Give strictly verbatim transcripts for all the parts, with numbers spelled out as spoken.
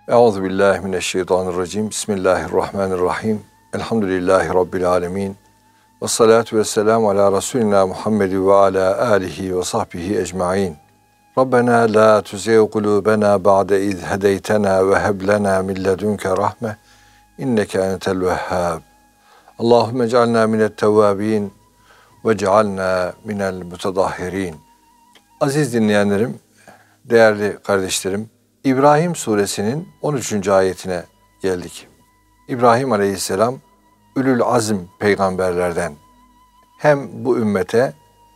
Euzubillahimineşşeytanirracim. Bismillahirrahmanirrahim. Elhamdülillahi Rabbil alemin. Ve salatu ve selamu ala Resulina Muhammed ve ala alihi ve sahbihi ecmain. Rabbena la tuzigh kulubena ba'de iz hedeytena ve heb lena min ledunke rahme. İnneke entel vehhab. Allahümme ec'alna minet tevvabin ve cealna minel mutadahhirin. Aziz dinleyenlerim, değerli kardeşlerim, İbrahim suresinin on üçüncü ayetine geldik. İbrahim aleyhisselam Ülül Azm peygamberlerden, hem bu ümmete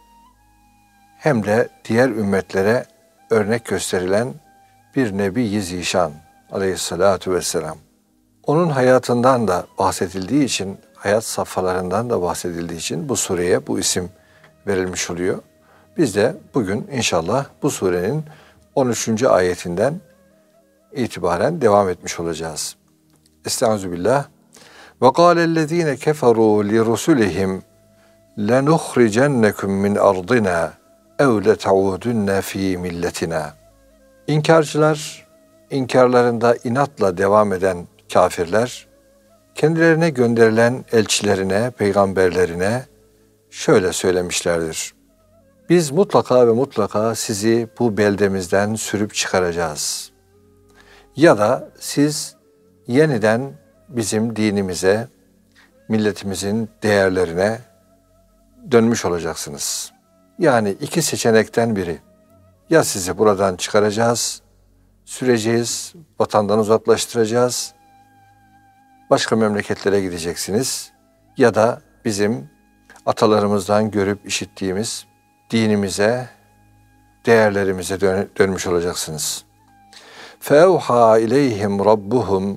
hem de diğer ümmetlere örnek gösterilen bir Nebi-i Zişan aleyhissalatu vesselam. Onun hayatından da bahsedildiği için, hayat safhalarından da bahsedildiği için bu sureye bu isim verilmiş oluyor. Biz de bugün inşallah bu surenin on üçüncü ayetinden itibaren devam etmiş olacağız. Estağfirullah. Ve kâlellezîne keferû li rusulihim lenukhricennekum min ardina ev let'udunne fî milletina. İnkarcılar, inkarlarında inatla devam eden kafirler, kendilerine gönderilen elçilerine, peygamberlerine şöyle söylemişlerdir. Biz mutlaka ve mutlaka sizi bu beldemizden sürüp çıkaracağız. Ya da siz yeniden bizim dinimize, milletimizin değerlerine dönmüş olacaksınız. Yani iki seçenekten biri. Ya sizi buradan çıkaracağız, süreceğiz, vatandan uzaklaştıracağız, başka memleketlere gideceksiniz. Ya da bizim atalarımızdan görüp işittiğimiz dinimize, değerlerimize dön- dönmüş olacaksınız. فَاَوْحَا اِلَيْهِمْ رَبُّهُمْ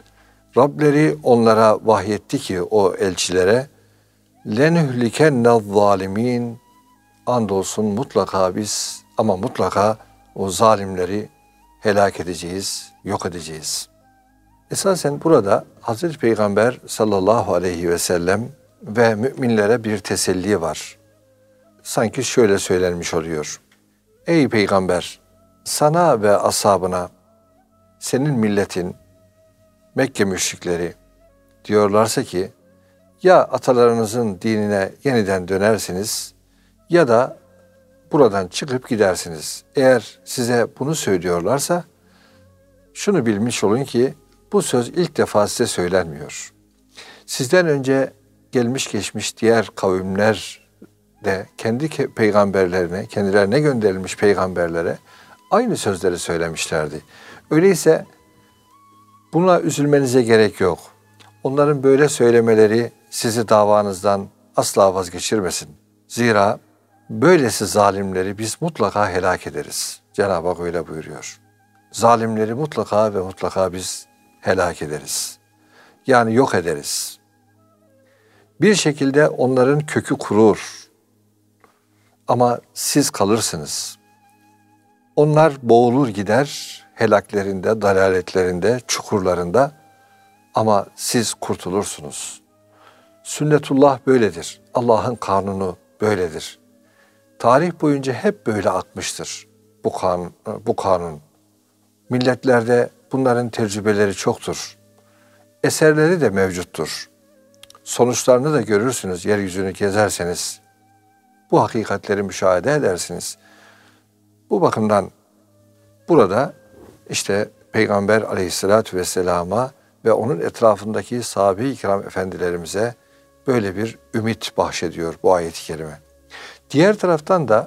Rableri onlara vahyetti ki o elçilere لَنُهْلِكَنَّ الظَّالِم۪ينَ Andolsun mutlaka biz ama mutlaka o zalimleri helak edeceğiz, yok edeceğiz. Esasen burada Hazreti Peygamber sallallahu aleyhi ve sellem ve müminlere bir teselli var. Sanki şöyle söylenmiş oluyor. Ey Peygamber, sana ve ashabına, senin milletin, Mekke müşrikleri diyorlarsa ki, ya atalarınızın dinine yeniden dönersiniz ya da buradan çıkıp gidersiniz. Eğer size bunu söylüyorlarsa, şunu bilmiş olun ki, bu söz ilk defa size söylenmiyor. Sizden önce gelmiş geçmiş diğer kavimler de kendi peygamberlerine, kendilerine gönderilmiş peygamberlere aynı sözleri söylemişlerdi. Öyleyse buna üzülmenize gerek yok. Onların böyle söylemeleri sizi davanızdan asla vazgeçirmesin. Zira böylesi zalimleri biz mutlaka helak ederiz. Cenab-ı Hak öyle buyuruyor. Zalimleri mutlaka ve mutlaka biz helak ederiz. Yani yok ederiz. Bir şekilde onların kökü kurur. Ama siz kalırsınız. Onlar boğulur gider helaklerinde, dalaletlerinde, çukurlarında ama siz kurtulursunuz. Sünnetullah böyledir. Allah'ın kanunu böyledir. Tarih boyunca hep böyle akmıştır bu kanun. Bu kanun. Milletlerde bunların tecrübeleri çoktur. Eserleri de mevcuttur. Sonuçlarını da görürsünüz yeryüzünü gezerseniz. Bu hakikatleri müşahede edersiniz. Bu bakımdan burada işte Peygamber aleyhissalatü vesselama ve onun etrafındaki sahabe-i kiram efendilerimize böyle bir ümit bahşediyor bu ayet-i kerime. Diğer taraftan da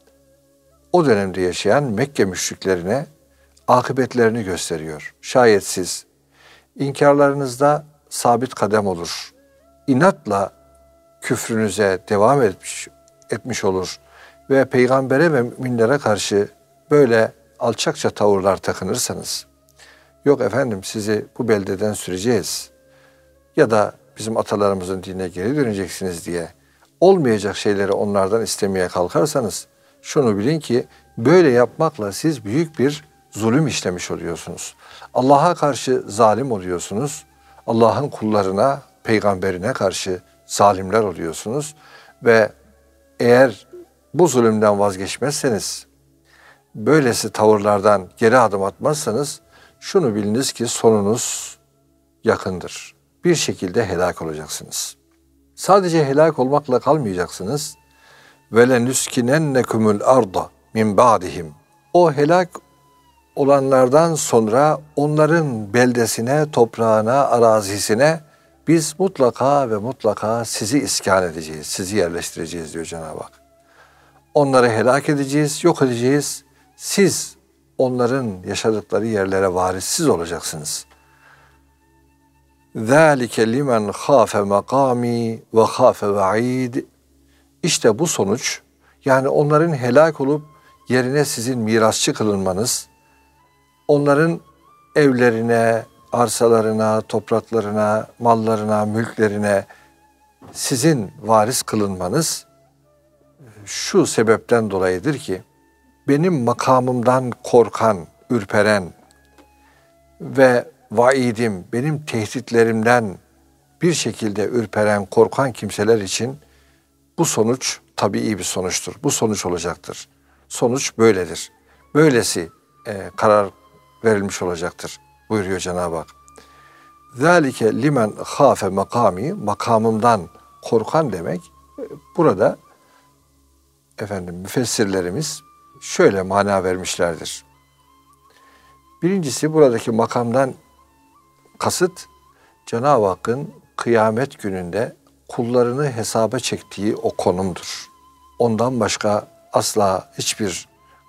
o dönemde yaşayan Mekke müşriklerine akıbetlerini gösteriyor. Şayet siz inkarlarınızda sabit kadem olur, inatla küfrünüze devam etmiş, etmiş olur ve peygambere ve müminlere karşı böyle alçakça tavırlar takınırsanız, yok efendim sizi bu beldeden süreceğiz ya da bizim atalarımızın dinine geri döneceksiniz diye olmayacak şeyleri onlardan istemeye kalkarsanız, şunu bilin ki böyle yapmakla siz büyük bir zulüm işlemiş oluyorsunuz. Allah'a karşı zalim oluyorsunuz. Allah'ın kullarına, peygamberine karşı zalimler oluyorsunuz ve eğer bu zulümden vazgeçmezseniz, böylesi tavırlardan geri adım atmazsanız şunu biliniz ki sonunuz yakındır. Bir şekilde helak olacaksınız. Sadece helak olmakla kalmayacaksınız. وَلَنُسْكِنَنَّكُمُ الْاَرْضَ مِنْ بَعْدِهِمْ O helak olanlardan sonra onların beldesine, toprağına, arazisine biz mutlaka ve mutlaka sizi iskan edeceğiz, sizi yerleştireceğiz diyor Cenab-ı Hak. Onları helak edeceğiz, yok edeceğiz. Siz onların yaşadıkları yerlere varissiz olacaksınız. ذَٰلِكَ لِمَنْ خَافَ مَقَامِي وَخَافَ وَعِيدِ İşte bu sonuç, yani onların helak olup yerine sizin mirasçı kılınmanız, onların evlerine, arsalarına, topraklarına, mallarına, mülklerine sizin varis kılınmanız şu sebepten dolayıdır ki, benim makamımdan korkan, ürperen ve vaidim, benim tehditlerimden bir şekilde ürperen, korkan kimseler için bu sonuç tabii bir sonuçtur. Bu sonuç olacaktır. Sonuç böyledir. Böylesi e, karar verilmiş olacaktır buyuruyor Cenab-ı Hak. ذَٰلِكَ limen خَافَ makami makamımdan korkan demek. Burada efendim müfessirlerimiz şöyle mana vermişlerdir. Birincisi buradaki makamdan kasıt Cenab-ı Hakk'ın kıyamet gününde kullarını hesaba çektiği o konumdur. Ondan başka asla hiçbir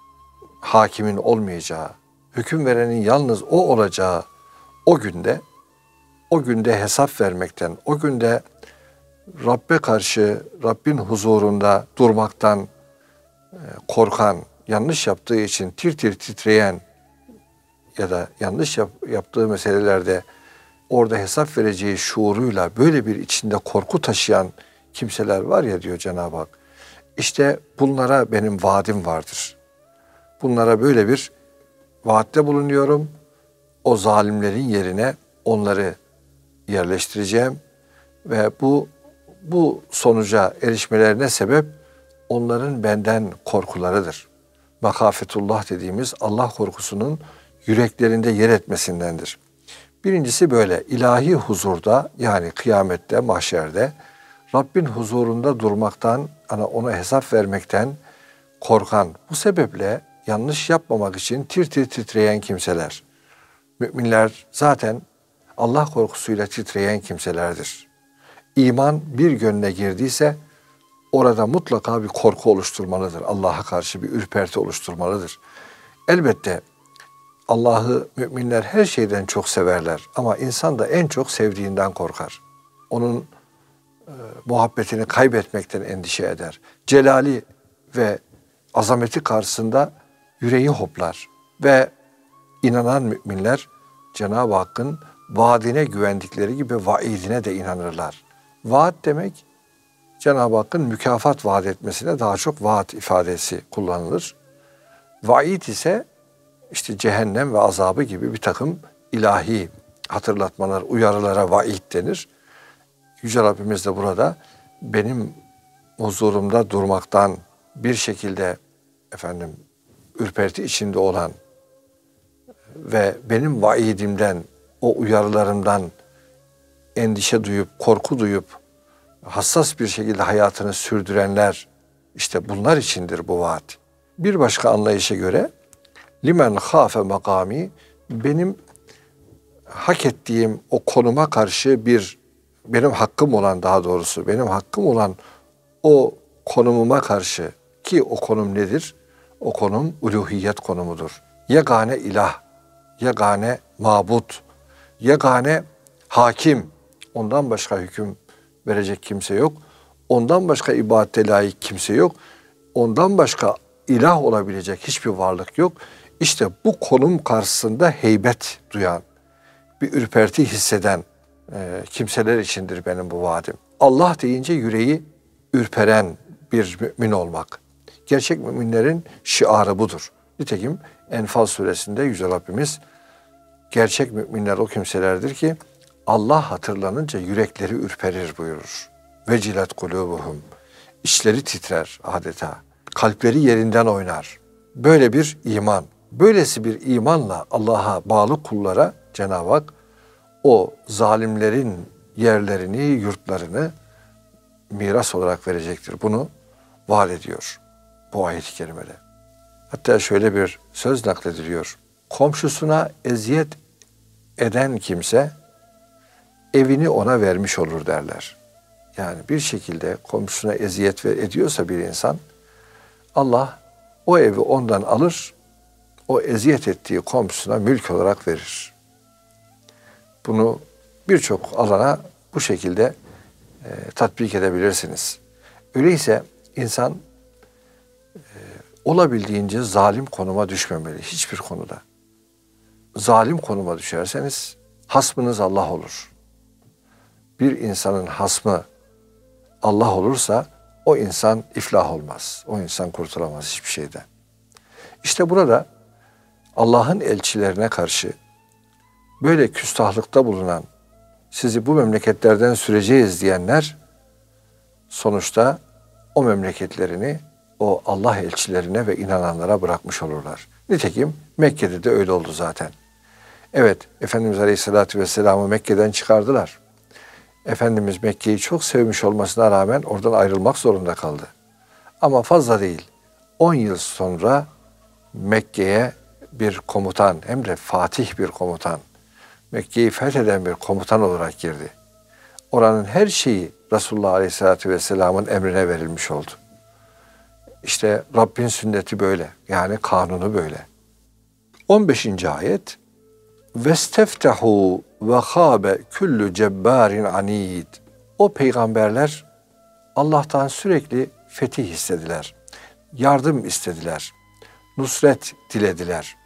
hakimin olmayacağı, hüküm verenin yalnız o olacağı o günde, o günde hesap vermekten, o günde Rabbe karşı, Rabbin huzurunda durmaktan korkan, yanlış yaptığı için tir tir titreyen ya da yanlış yap, yaptığı meselelerde orada hesap vereceği şuuruyla böyle bir içinde korku taşıyan kimseler var ya diyor Cenab-ı Hak. İşte bunlara benim vaadim vardır. Bunlara böyle bir vaatte bulunuyorum. O zalimlerin yerine onları yerleştireceğim ve bu bu sonuca erişmelerine sebep onların benden korkularıdır. Makafetullah dediğimiz Allah korkusunun yüreklerinde yer etmesindendir. Birincisi böyle ilahi huzurda, yani kıyamette, mahşerde Rabbin huzurunda durmaktan, ona hesap vermekten korkan, bu sebeple yanlış yapmamak için tir tir titreyen kimseler. Müminler zaten Allah korkusuyla titreyen kimselerdir. İman bir gönle girdiyse orada mutlaka bir korku oluşturmalıdır. Allah'a karşı bir ürperti oluşturmalıdır. Elbette Allah'ı müminler her şeyden çok severler ama insan da en çok sevdiğinden korkar. Onun e, muhabbetini kaybetmekten endişe eder. Celali ve azameti karşısında yüreği hoplar ve inanan müminler Cenab-ı Hakk'ın vaadine güvendikleri gibi vaidine de inanırlar. Vaat demek Cenab-ı Hakk'ın mükafat vaat etmesine daha çok vaat ifadesi kullanılır. Vaid ise işte cehennem ve azabı gibi bir takım ilahi hatırlatmalar, uyarılara vaid denir. Yüce Rabbimiz de burada benim huzurumda durmaktan bir şekilde efendim ürperti içinde olan ve benim vaidimden, o uyarılarımdan endişe duyup, korku duyup hassas bir şekilde hayatını sürdürenler, işte bunlar içindir bu vaat. Bir başka anlayışa göre limen khafe makami, benim hak ettiğim o konuma karşı bir, benim hakkım olan, daha doğrusu benim hakkım olan o konumuma karşı, ki o konum nedir? O konum uluhiyet konumudur. Yegane ilah, yegane mabut, yegane hakim, ondan başka hüküm verecek kimse yok. Ondan başka ibadete layık kimse yok. Ondan başka ilah olabilecek hiçbir varlık yok. İşte bu konum karşısında heybet duyan, bir ürperti hisseden e, kimseler içindir benim bu vaadim. Allah deyince yüreği ürperen bir mümin olmak. Gerçek müminlerin şiarı budur. Nitekim Enfal suresinde Yüce Rabbimiz gerçek müminler o kimselerdir ki Allah hatırlanınca yürekleri ürperir buyurur. Vecilet kulubuhum. İçleri titrer adeta. Kalpleri yerinden oynar. Böyle bir iman, böylesi bir imanla Allah'a bağlı kullara Cenab-ı Hak o zalimlerin yerlerini, yurtlarını miras olarak verecektir. Bunu vaat ediyor bu ayet-i kerimede. Hatta şöyle bir söz naklediliyor. Komşusuna eziyet eden kimse evini ona vermiş olur derler. Yani bir şekilde komşusuna eziyet ediyorsa bir insan, Allah o evi ondan alır, o eziyet ettiği komşusuna mülk olarak verir. Bunu birçok alana bu şekilde e, tatbik edebilirsiniz. Öyleyse insan e, olabildiğince zalim konuma düşmemeli hiçbir konuda. Zalim konuma düşerseniz hasmınız Allah olur. Bir insanın hasmı Allah olursa o insan iflah olmaz. O insan kurtulamaz hiçbir şeyden. İşte burada Allah'ın elçilerine karşı böyle küstahlıkta bulunan, sizi bu memleketlerden süreceğiz diyenler sonuçta o memleketlerini o Allah elçilerine ve inananlara bırakmış olurlar. Nitekim Mekke'de de öyle oldu zaten. Evet, Efendimiz Aleyhisselatü Vesselam'ı Mekke'den çıkardılar. Efendimiz Mekke'yi çok sevmiş olmasına rağmen oradan ayrılmak zorunda kaldı. Ama fazla değil. on yıl sonra Mekke'ye bir komutan, hem de fatih bir komutan, Mekke'yi fetheden bir komutan olarak girdi. Oranın her şeyi Resulullah Aleyhisselatü Vesselam'ın emrine verilmiş oldu. İşte Rabbin sünneti böyle. Yani kanunu böyle. on beşinci ayet Vesteftehu ve khâbe küllü cebbarin anid. O peygamberler Allah'tan sürekli fetih istediler. Yardım istediler. Nusret dilediler.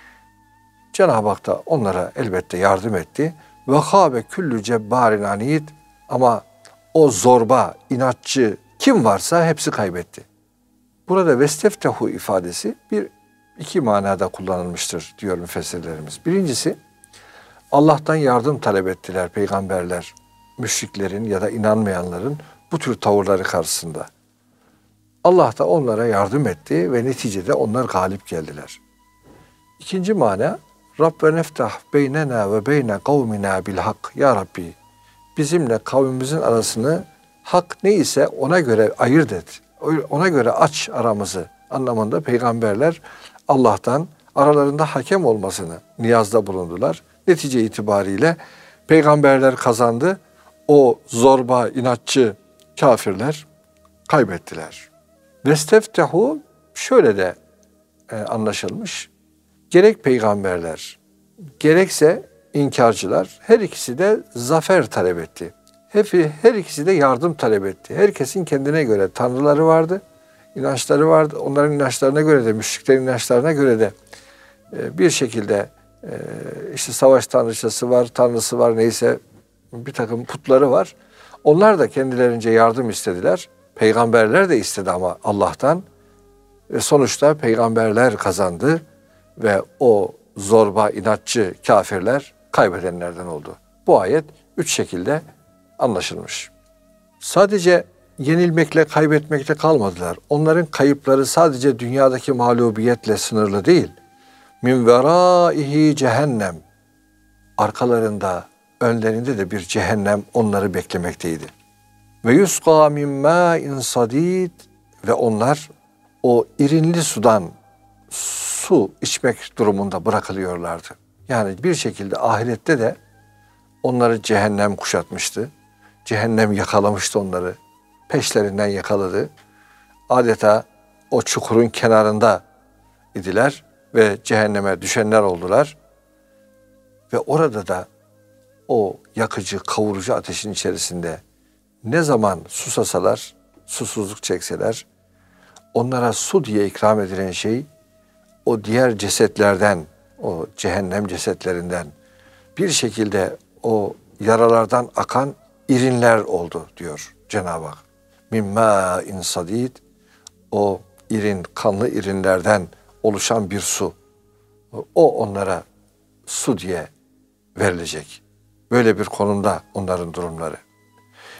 Cenab-ı Hak da onlara elbette yardım etti. Ve khâbe küllü cebbarin anid. Ama o zorba, inatçı kim varsa hepsi kaybetti. Burada vesteftehu ifadesi bir iki manada kullanılmıştır diyor müfessirlerimiz. Birincisi, Allah'tan yardım talep ettiler peygamberler, müşriklerin ya da inanmayanların bu tür tavırları karşısında. Allah da onlara yardım etti ve neticede onlar galip geldiler. İkinci mana, Rabbena neftah beynena ve beyne kavmina bil hak. Ya Rabbi, bizimle kavmimizin arasını hak neyse ona göre ayırt et. Ona göre aç aramızı anlamında peygamberler Allah'tan aralarında hakem olmasını niyazda bulundular. Netice itibariyle peygamberler kazandı. O zorba, inatçı kafirler kaybettiler. Vesteftehu şöyle de e, anlaşılmış. Gerek peygamberler, gerekse inkarcılar her ikisi de zafer talep etti. Hep, her ikisi de yardım talep etti. Herkesin kendine göre tanrıları vardı, inançları vardı. Onların inançlarına göre de, müşriklerin inançlarına göre de e, bir şekilde e, işte savaş tanrıçası var, tanrısı var, neyse bir takım putları var. Onlar da kendilerince yardım istediler. Peygamberler de istedi ama Allah'tan. Ve sonuçta peygamberler kazandı ve o zorba, inatçı kafirler kaybedenlerden oldu. Bu ayet üç şekilde anlaşılmış. Sadece yenilmekle, kaybetmekle kalmadılar. Onların kayıpları sadece dünyadaki mağlubiyetle sınırlı değil. Min veraihi cehennem. Arkalarında, önlerinde de bir cehennem onları beklemekteydi. Ve yusqa min ma'in sadid. Ve onlar o irinli sudan su içmek durumunda bırakılıyorlardı. Yani bir şekilde ahirette de onları cehennem kuşatmıştı. Cehennem yakalamıştı onları. Peşlerinden yakaladı. Adeta o çukurun kenarında idiler ve cehenneme düşenler oldular. Ve orada da o yakıcı, kavurucu ateşin içerisinde ne zaman susasalar, susuzluk çekseler, onlara su diye ikram edilen şey o diğer cesetlerden, o cehennem cesetlerinden bir şekilde o yaralardan akan irinler oldu diyor Cenab-ı Hak. Min mâ'in sadid, o irin, kanlı irinlerden oluşan bir su. O onlara su diye verilecek. Böyle bir konumda onların durumları.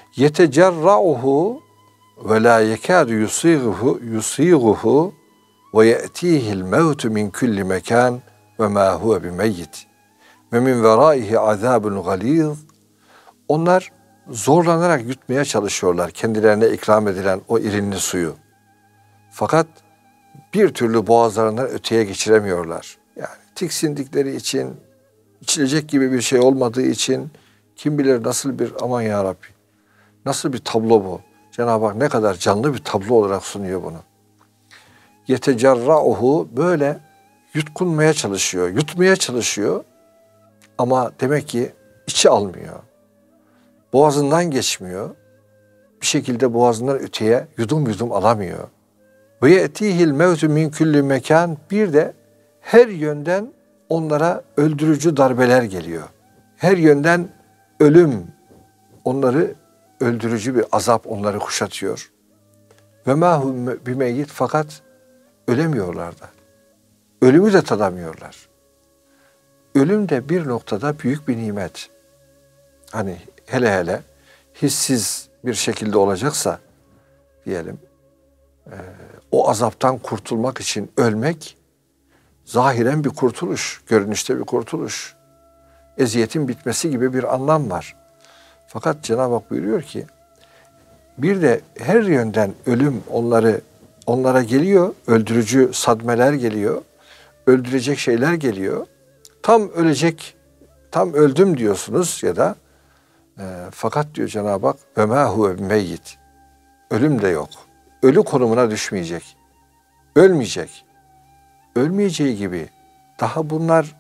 Yetecerra'uhu ve la yekâdu yusîguhu yusîguhu ve ye'tihil mevtu min kulli mekan ve ma huve bimeyyit ve min veraihi azabun galiz. Onlar zorlanarak yutmaya çalışıyorlar kendilerine ikram edilen o irinli suyu. Fakat bir türlü boğazlarından öteye geçiremiyorlar. Yani tiksindikleri için, içilecek gibi bir şey olmadığı için kim bilir nasıl bir, aman ya Rabbi, nasıl bir tablo bu. Cenab-ı Hak ne kadar canlı bir tablo olarak sunuyor bunu. Yetecerra'uhu, böyle yutkunmaya çalışıyor, yutmaya çalışıyor ama demek ki içi almıyor. Boğazından geçmiyor. Bir şekilde boğazından öteye yudum yudum alamıyor. Ve ye'tihil mevtu min kulli mekan, bir de her yönden onlara öldürücü darbeler geliyor. Her yönden ölüm, onları öldürücü bir azap onları kuşatıyor. Ve ma hum bimeyyit, fakat ölemiyorlar da. Ölümü de tadamıyorlar. Ölüm de bir noktada büyük bir nimet. Hani hele hele hissiz bir şekilde olacaksa diyelim, e, o azaptan kurtulmak için ölmek zahiren bir kurtuluş, görünüşte bir kurtuluş. Eziyetin bitmesi gibi bir anlam var. Fakat Cenab-ı Hak buyuruyor ki bir de her yönden ölüm onları onlara geliyor, öldürücü sadmeler geliyor, öldürecek şeyler geliyor. Tam ölecek, tam öldüm diyorsunuz ya da e, fakat diyor Cenab-ı Hak ve ma huve meyyit. Ölüm de yok. Ölü konumuna düşmeyecek. Ölmeyecek. Ölmeyeceği gibi daha bunlar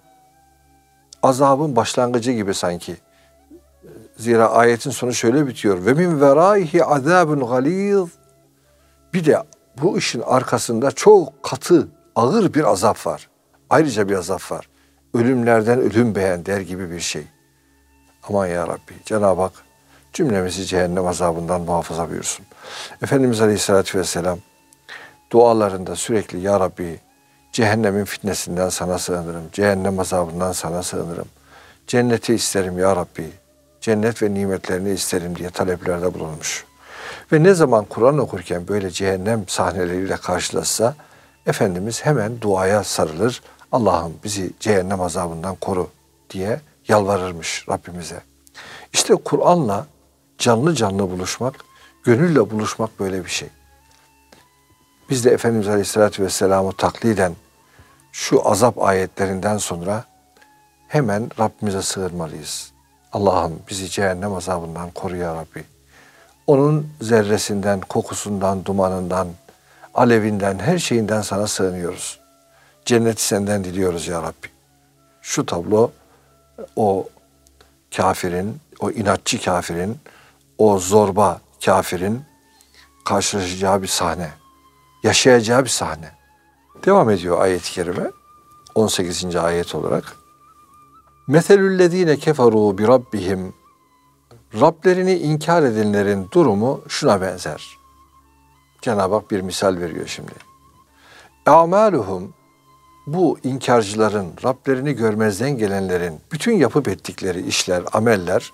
azabın başlangıcı gibi sanki. Zira ayetin sonu şöyle bitiyor. Ve min veraihi azabun galiz. Bir de bu işin arkasında çok katı, ağır bir azap var. Ayrıca bir azap var. Ölümlerden ölüm beğen der gibi bir şey. Aman ya Rabbi, Cenab-ı Hak cümlemizi cehennem azabından muhafaza buyursun. Efendimiz Aleyhisselatü Vesselam dualarında sürekli ya Rabbi cehennemin fitnesinden sana sığınırım, cehennem azabından sana sığınırım, cenneti isterim ya Rabbi, cennet ve nimetlerini isterim diye taleplerde bulunmuş. Ve ne zaman Kur'an okurken böyle cehennem sahneleriyle karşılaşsa Efendimiz hemen duaya sarılır, Allah'ım bizi cehennem azabından koru diye yalvarırmış Rabbimize. İşte Kur'an'la canlı canlı buluşmak, gönülle buluşmak böyle bir şey. Biz de Efendimiz Aleyhisselatü Vesselam'ı takliden şu azap ayetlerinden sonra hemen Rabbimize sığınmalıyız. Allah'ım bizi cehennem azabından koru ya Rabbi. Onun zerresinden, kokusundan, dumanından, alevinden, her şeyinden sana sığınıyoruz. Cenneti senden diliyoruz ya Rabbi. Şu tablo o kafirin, o inatçı kafirin, o zorba kafirin karşılaşacağı bir sahne. Yaşayacağı bir sahne. Devam ediyor ayet-i kerime. on sekizinci ayet olarak. Meselüllezine keferu bi rabbihim. Rablerini inkar edenlerin durumu şuna benzer. Cenab-ı Hak bir misal veriyor şimdi. A'maluhum, bu inkarcıların, Rablerini görmezden gelenlerin bütün yapıp ettikleri işler, ameller,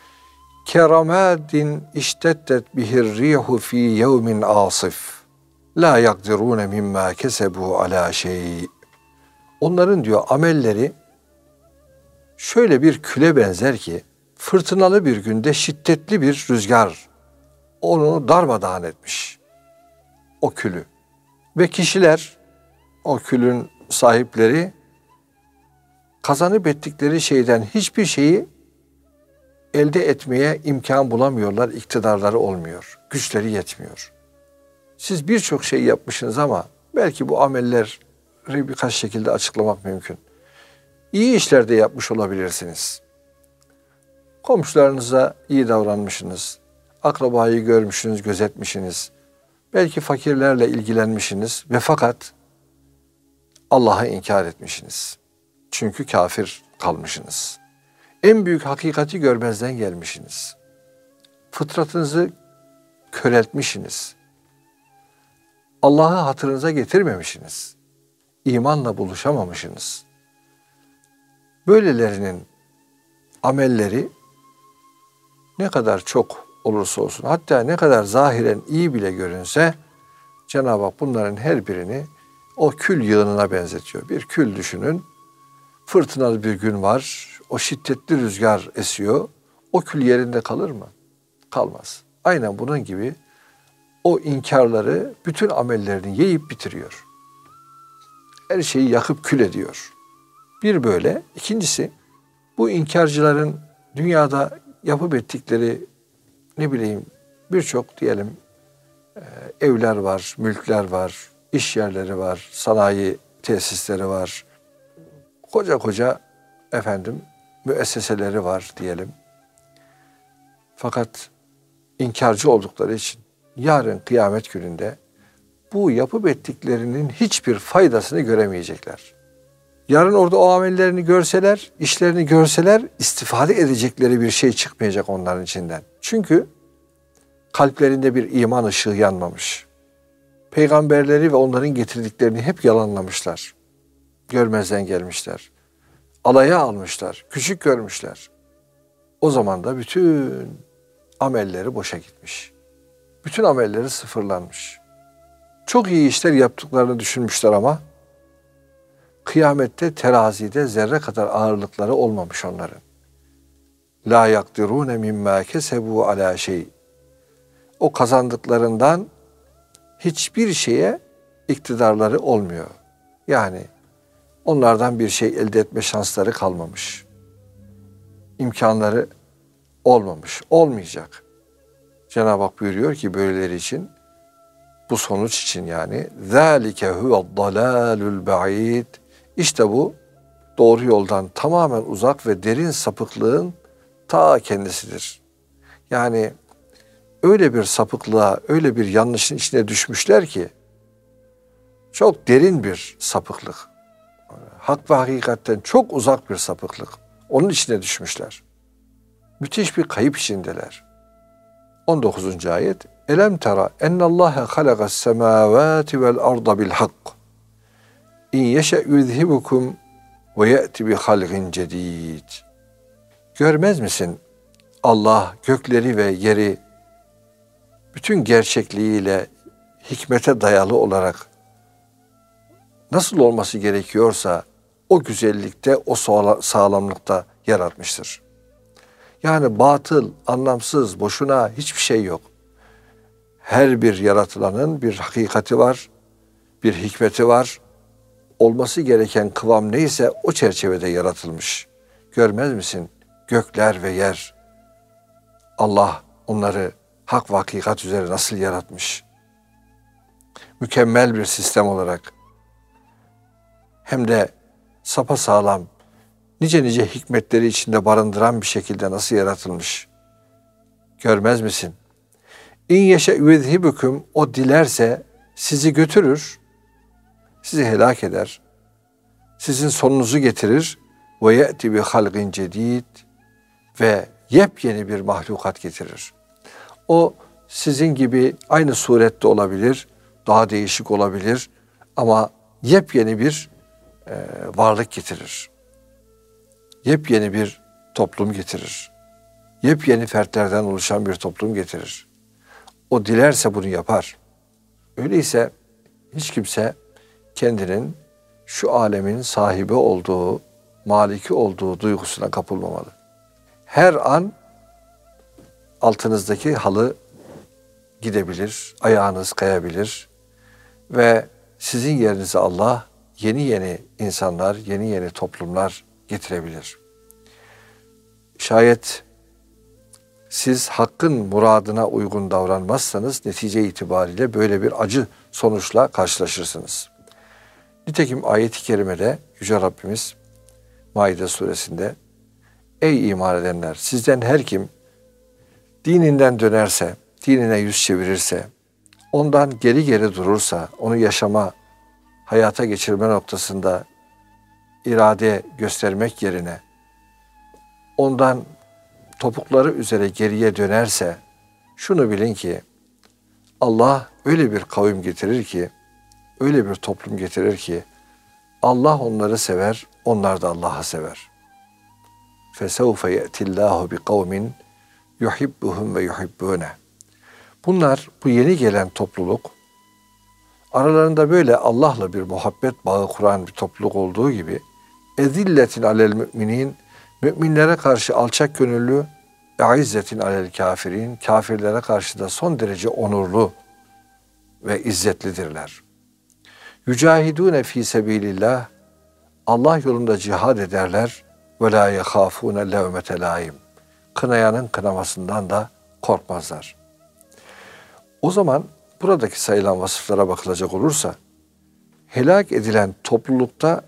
keramadin işteddet bihir rihu fi yevmin asif. La yakdirune mimma kesebu ala şey. Onların diyor amelleri şöyle bir küle benzer ki fırtınalı bir günde şiddetli bir rüzgar onu darmadağın etmiş. O külü. Ve kişiler, o külün sahipleri kazanıp ettikleri şeyden hiçbir şeyi elde etmeye imkan bulamıyorlar, iktidarları olmuyor, güçleri yetmiyor. Siz birçok şey yapmışsınız ama belki bu amelleri birkaç şekilde açıklamak mümkün. İyi işler de yapmış olabilirsiniz. Komşularınıza iyi davranmışsınız, akrabayı görmüşsünüz, gözetmişsiniz. Belki fakirlerle ilgilenmişsiniz ve fakat Allah'ı inkar etmişsiniz. Çünkü kafir kalmışsınız. En büyük hakikati görmezden gelmişsiniz. Fıtratınızı köreltmişsiniz. Allah'ı hatırınıza getirmemişsiniz. İmanla buluşamamışsınız. Böylelerinin amelleri ne kadar çok olursa olsun, hatta ne kadar zahiren iyi bile görünse, Cenab-ı Hak bunların her birini o kül yığınına benzetiyor. Bir kül düşünün. Fırtınalı bir gün var. O şiddetli rüzgar esiyor. O kül yerinde kalır mı? Kalmaz. Aynen bunun gibi o inkarları bütün amellerini yiyip bitiriyor. Her şeyi yakıp kül ediyor. Bir böyle. İkincisi, bu inkarcıların dünyada yapıp ettikleri, ne bileyim, birçok diyelim evler var, mülkler var, iş yerleri var, sanayi tesisleri var, koca koca efendim müesseseleri var diyelim. Fakat inkarcı oldukları için yarın kıyamet gününde bu yapıp ettiklerinin hiçbir faydasını göremeyecekler. Yarın orada o amellerini görseler, işlerini görseler istifade edecekleri bir şey çıkmayacak onların içinden. Çünkü kalplerinde bir iman ışığı yanmamış. Peygamberleri ve onların getirdiklerini hep yalanlamışlar. Görmezden gelmişler. Alaya almışlar, küçük görmüşler. O zaman da bütün amelleri boşa gitmiş. Bütün amelleri sıfırlanmış. Çok iyi işler yaptıklarını düşünmüşler ama kıyamette terazide zerre kadar ağırlıkları olmamış onların. La yakdirune mimma kesebu ala şey. O kazandıklarından hiçbir şeye iktidarları olmuyor. Yani onlardan bir şey elde etme şansları kalmamış. İmkanları olmamış, olmayacak. Cenab-ı Hak buyuruyor ki böyleleri için, bu sonuç için yani ذَٰلِكَ هُوَ الضَّلَالُ الْبَعِيدِ. İşte bu doğru yoldan tamamen uzak ve derin sapıklığın ta kendisidir. Yani öyle bir sapıklığa, öyle bir yanlışın içine düşmüşler ki çok derin bir sapıklık. Hak ve hakikatten çok uzak bir sapıklık. Onun içine düşmüşler. Müthiş bir kayıp içindeler. on dokuzuncu ayet. Elem tera ennallâhe halagas semâvâti vel arda bil hak. İn yeşe yuzhibukum ve ye'ti bi halgin cedid. Görmez misin? Allah gökleri ve yeri bütün gerçekliğiyle hikmete dayalı olarak nasıl olması gerekiyorsa o güzellikte, o sağlamlıkta yaratmıştır. Yani batıl, anlamsız, boşuna hiçbir şey yok. Her bir yaratılanın bir hakikati var, bir hikmeti var. Olması gereken kıvam neyse o çerçevede yaratılmış. Görmez misin? Gökler ve yer. Allah onları hak ve hakikat üzere nasıl yaratmış? Mükemmel bir sistem olarak. Hem de sapasağlam, nice nice hikmetleri içinde barındıran bir şekilde nasıl yaratılmış? Görmez misin? İn yeşe yüzhibüküm, o dilerse sizi götürür, sizi helak eder, sizin sonunuzu getirir ve ye'ti bi halgin cedid, ve yepyeni bir mahlukat getirir. O sizin gibi aynı surette olabilir, daha değişik olabilir ama yepyeni bir e, varlık getirir. Yepyeni bir toplum getirir. Yepyeni fertlerden oluşan bir toplum getirir. O dilerse bunu yapar. Öyleyse hiç kimse kendinin şu alemin sahibi olduğu, maliki olduğu duygusuna kapılmamalı. Her an altınızdaki halı gidebilir, ayağınız kayabilir ve sizin yerinize Allah yeni yeni insanlar, yeni yeni toplumlar getirebilir. Şayet siz hakkın muradına uygun davranmazsanız netice itibariyle böyle bir acı sonuçla karşılaşırsınız. Nitekim ayet-i kerimede Yüce Rabbimiz Maide suresinde ey iman edenler, sizden her kim dininden dönerse, dinine yüz çevirirse, ondan geri geri durursa, onu yaşama, hayata geçirme noktasında irade göstermek yerine ondan topukları üzere geriye dönerse, şunu bilin ki Allah öyle bir kavim getirir ki, öyle bir toplum getirir ki Allah onları sever, onlar da Allah'ı sever. فَسَوْفَ يَأْتِ اللّٰهُ بِقَوْمٍ يُحِبُّهُمْ وَيُحِبُّونَ. Bunlar, bu yeni gelen topluluk aralarında böyle Allah'la bir muhabbet bağı kuran bir topluluk olduğu gibi ezilletin alel müminin, müminlere karşı alçak gönüllü, eizzetin alel kafirin, kafirlere karşı da son derece onurlu ve izzetlidirler. Yücahidûne fî sebîlillah, Allah yolunda cihad ederler ve lâ yehâfûne levmete lâim. Kınayanın kınamasından da korkmazlar. O zaman buradaki sayılan vasıflara bakılacak olursa, helak edilen toplulukta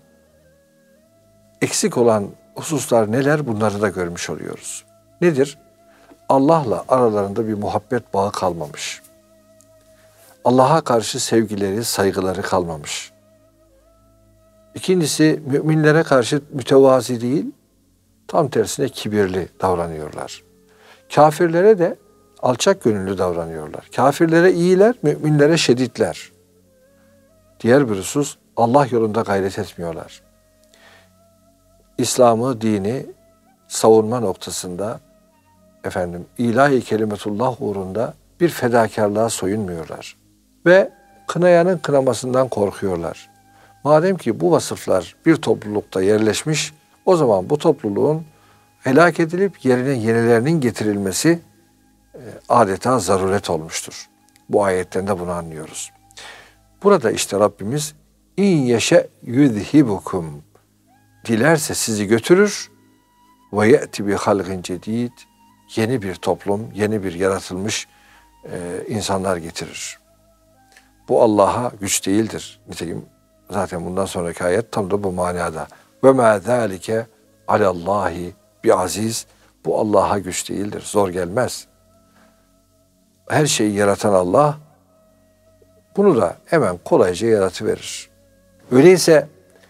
eksik olan hususlar neler, bunları da görmüş oluyoruz. Nedir? Allah'la aralarında bir muhabbet bağı kalmamış. Allah'a karşı sevgileri, saygıları kalmamış. İkincisi, müminlere karşı mütevazi değil, tam tersine kibirli davranıyorlar. Kafirlere de alçak gönüllü davranıyorlar. Kafirlere iyiler, müminlere şedidler. Diğer bir husus, Allah yolunda gayret etmiyorlar. İslam'ı, dini savunma noktasında efendim ilahi kelimetullah uğrunda bir fedakarlığa soyunmuyorlar. Ve kınayanın kınamasından korkuyorlar. Madem ki bu vasıflar bir toplulukta yerleşmiş, o zaman bu topluluğun helak edilip yerine yenilerinin getirilmesi e, adeta zaruret olmuştur. Bu ayetten de bunu anlıyoruz. Burada işte Rabbimiz in yeşe yuzhibukum, dilerse sizi götürür ve ye'ti bi halgin cedid, yeni bir toplum, yeni bir yaratılmış e, insanlar getirir. Bu Allah'a güç değildir. Nitekim zaten bundan sonraki ayet tam da bu manada. Ve ma zalike alallahi bi aziz. Bu Allah'a güç değildir. Zor gelmez. Her şeyi yaratan Allah bunu da hemen kolayca yaratıverir. Öyleyse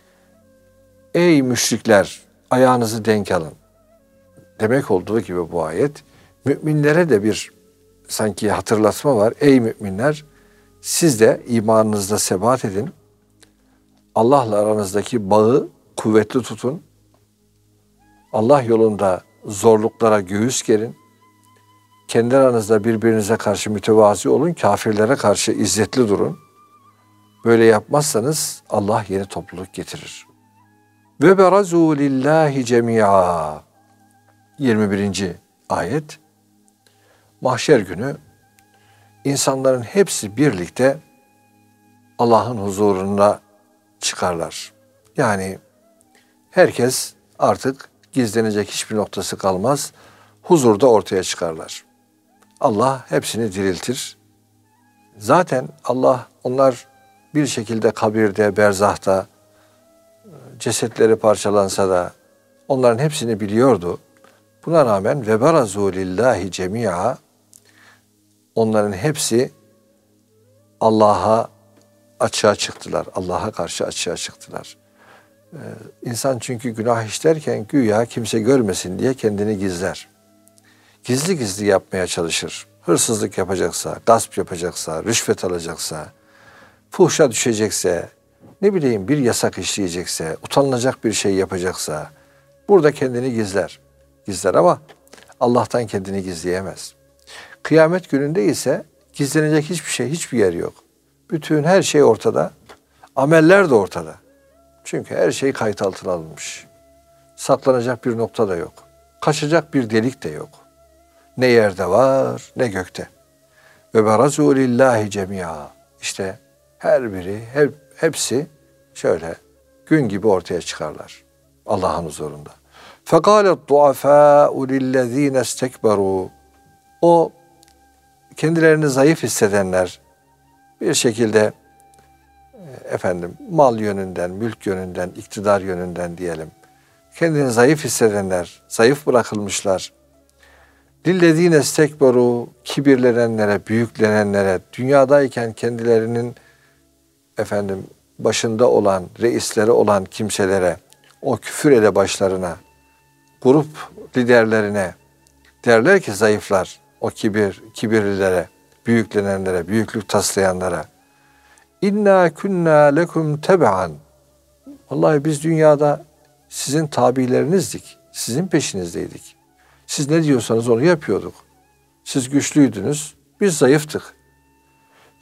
ey müşrikler, ayağınızı denk alın demek olduğu gibi bu ayet müminlere de bir sanki hatırlatma var. Ey müminler, siz de imanınızda sebat edin. Allah'la aranızdaki bağı kuvvetli tutun. Allah yolunda zorluklara göğüs gerin. Kendi aranızda birbirinize karşı mütevazi olun. Kafirlere karşı izzetli durun. Böyle yapmazsanız Allah yeni topluluk getirir. Ve berazû lillahi cemî'a. yirmi birinci ayet. Mahşer günü insanların hepsi birlikte Allah'ın huzuruna çıkarlar. Yani herkes artık gizlenecek hiçbir noktası kalmaz. Huzurda ortaya çıkarlar. Allah hepsini diriltir. Zaten Allah onlar bir şekilde kabirde, berzahta, cesetleri parçalansa da onların hepsini biliyordu. Buna rağmen ve berazû lillahi cemî'a, onların hepsi Allah'a açığa çıktılar. Allah'a karşı açığa çıktılar. Ee, insan çünkü günah işlerken güya kimse görmesin diye kendini gizler. Gizli gizli yapmaya çalışır. Hırsızlık yapacaksa, gasp yapacaksa, rüşvet alacaksa, fuhşa düşecekse, ne bileyim bir yasak işleyecekse, utanılacak bir şey yapacaksa, burada kendini gizler. Gizler ama Allah'tan kendini gizleyemez. Kıyamet gününde ise gizlenecek hiçbir şey, hiçbir yer yok. Bütün her şey ortada. Ameller de ortada. Çünkü her şey kayıt altına alınmış. Saklanacak bir nokta da yok. Kaçacak bir delik de yok. Ne yerde var ne gökte. Ve berazû lillahi cemî'a. İşte her biri, hep, hepsi şöyle gün gibi ortaya çıkarlar. Allah'ın huzurunda. فَقَالَ الضُّعَفَاءُ لِلَّذ۪ينَ اسْتَكْبَرُوا. O kendilerini zayıf hissedenler bir şekilde efendim mal yönünden, mülk yönünden, iktidar yönünden diyelim. Kendini zayıf hissedenler, zayıf bırakılmışlar. لِلَّذ۪ينَ اسْتَكْبَرُوا. Kibirlenenlere, büyüklenenlere, dünyadayken kendilerinin efendim başında olan, reisleri olan kimselere, o küfür ele başlarına, grup liderlerine derler ki zayıflar, o kibir, kibirlilere, büyüklenenlere, büyüklük taslayanlara. İnna kunna lekum teb'an. Vallahi biz dünyada sizin tabilerinizdik. Sizin peşinizdeydik. Siz ne diyorsanız onu yapıyorduk. Siz güçlüydünüz, biz zayıftık.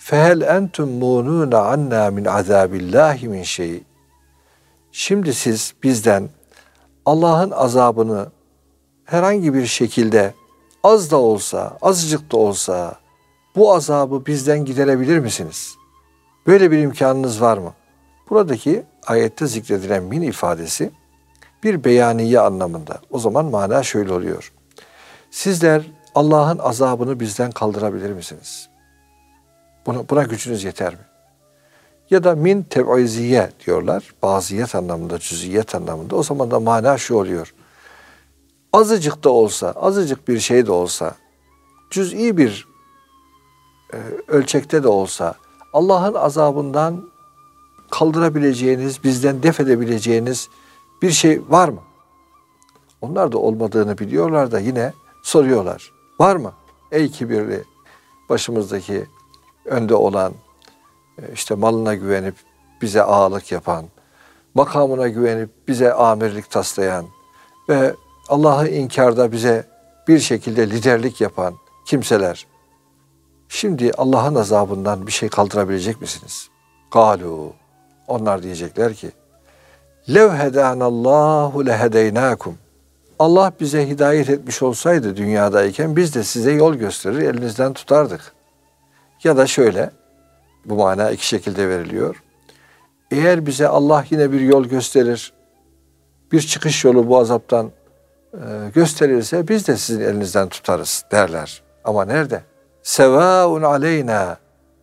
Fehel entum munun anna min azabillahi min şey. Şimdi siz bizden Allah'ın azabını herhangi bir şekilde az da olsa, azıcık da olsa bu azabı bizden giderebilir misiniz? Böyle bir imkanınız var mı? Buradaki ayette zikredilen min ifadesi bir beyaniye anlamında. O zaman mana şöyle oluyor. Sizler Allah'ın azabını bizden kaldırabilir misiniz? Buna, buna gücünüz yeter mi? Ya da min tev'iziye diyorlar. Baziyet anlamında, cüziyet anlamında. O zaman da mana şu oluyor. Azıcık da olsa, azıcık bir şey de olsa, cüz'i bir e, ölçekte de olsa Allah'ın azabından kaldırabileceğiniz, bizden def edebileceğiniz bir şey var mı? Onlar da olmadığını biliyorlar da yine soruyorlar. Var mı? Ey kibirli, başımızdaki önde olan, işte malına güvenip bize ağalık yapan, makamına güvenip bize amirlik taslayan ve Allah'ı inkarda bize bir şekilde liderlik yapan kimseler. Şimdi Allah'ın azabından bir şey kaldırabilecek misiniz? Galu. Onlar diyecekler ki, lev hedanallahu lehedeynakum. Allah bize hidayet etmiş olsaydı dünyadayken biz de size yol gösterir, elinizden tutardık. Ya da şöyle, bu mana iki şekilde veriliyor. Eğer bize Allah yine bir yol gösterir, bir çıkış yolu bu azaptan e, gösterirse biz de sizin elinizden tutarız derler. Ama nerede? Sevaun aleyna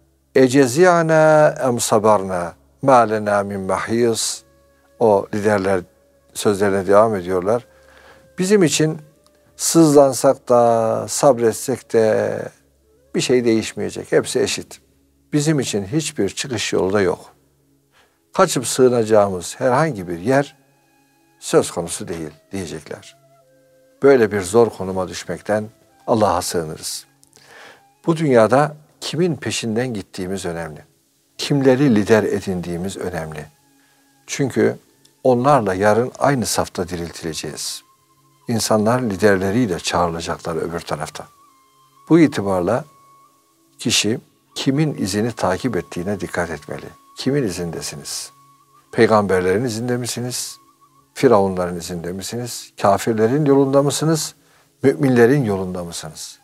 ecezi'na em sabarna ma lena min mahis. O liderler sözlerine devam ediyorlar. Bizim için sızlansak da sabretsek de bir şey değişmeyecek. Hepsi eşit. Bizim için hiçbir çıkış yolu da yok. Kaçıp sığınacağımız herhangi bir yer söz konusu değil diyecekler. Böyle bir zor konuma düşmekten Allah'a sığınırız. Bu dünyada kimin peşinden gittiğimiz önemli. Kimleri lider edindiğimiz önemli. Çünkü onlarla yarın aynı safta diriltileceğiz. İnsanlar liderleriyle çağrılacaklar öbür tarafta. Bu itibarla kişi kimin izini takip ettiğine dikkat etmeli. Kimin izindesiniz? Peygamberlerin izinde misiniz? Firavunların izinde misiniz? Kafirlerin yolunda mısınız? Müminlerin yolunda mısınız?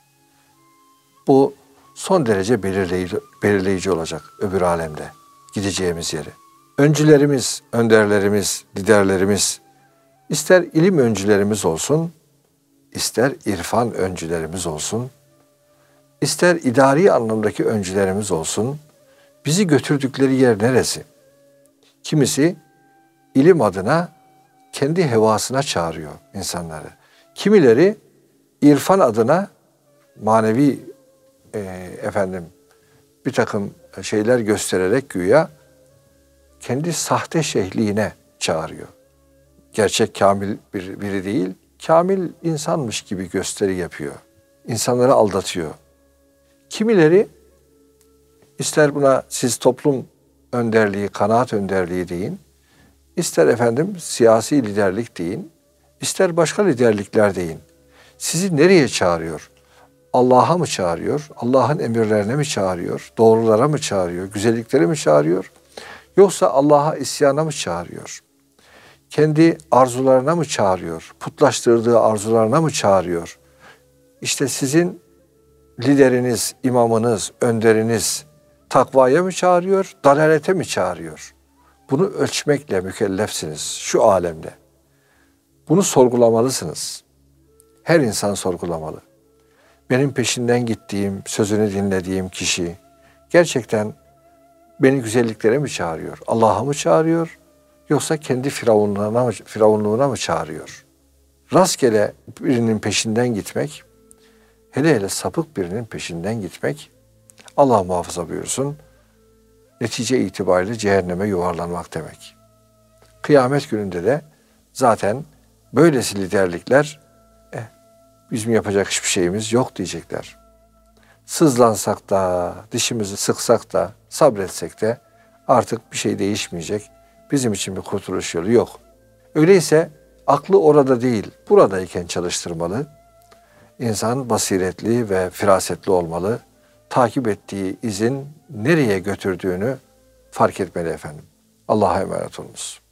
Bu son derece belirleyici, belirleyici olacak öbür alemde gideceğimiz yeri. Öncülerimiz, önderlerimiz, liderlerimiz, ister ilim öncülerimiz olsun, ister irfan öncülerimiz olsun, ister idari anlamdaki öncülerimiz olsun, bizi götürdükleri yer neresi? Kimisi ilim adına kendi hevasına çağırıyor insanları. Kimileri irfan adına manevi e, efendim bir takım şeyler göstererek güya kendi sahte şeyhliğine çağırıyor. Gerçek kamil bir, biri değil, kamil insanmış gibi gösteri yapıyor. İnsanları aldatıyor. Kimileri ister buna siz toplum önderliği, kanaat önderliği deyin, ister efendim siyasi liderlik deyin, ister başka liderlikler deyin. Sizi nereye çağırıyor? Allah'a mı çağırıyor? Allah'ın emirlerine mi çağırıyor? Doğrulara mı çağırıyor? Güzelliklere mi çağırıyor? Yoksa Allah'a isyana mı çağırıyor? Kendi arzularına mı çağırıyor? Putlaştırdığı arzularına mı çağırıyor? İşte sizin lideriniz, imamınız, önderiniz takvaya mı çağırıyor, dalalete mi çağırıyor? Bunu ölçmekle mükellefsiniz şu alemde. Bunu sorgulamalısınız. Her insan sorgulamalı. Benim peşinden gittiğim, sözünü dinlediğim kişi gerçekten beni güzelliklere mi çağırıyor? Allah'a mı çağırıyor? Yoksa kendi firavunluğuna mı, firavunluğuna mı çağırıyor? Rastgele birinin peşinden gitmek, hele hele sapık birinin peşinden gitmek, Allah muhafaza buyursun, netice itibariyle cehenneme yuvarlanmak demek. Kıyamet gününde de zaten böylesi liderlikler, eh, bizim yapacak hiçbir şeyimiz yok diyecekler. Sızlansak da, dişimizi sıksak da, sabretsek de artık bir şey değişmeyecek. Bizim için bir kurtuluş yolu yok. Öyleyse aklı orada değil, buradayken çalıştırmalı. İnsan basiretli ve firasetli olmalı. takip ettiği izin nereye götürdüğünü fark etmeli efendim. Allah'a emanet olunuz.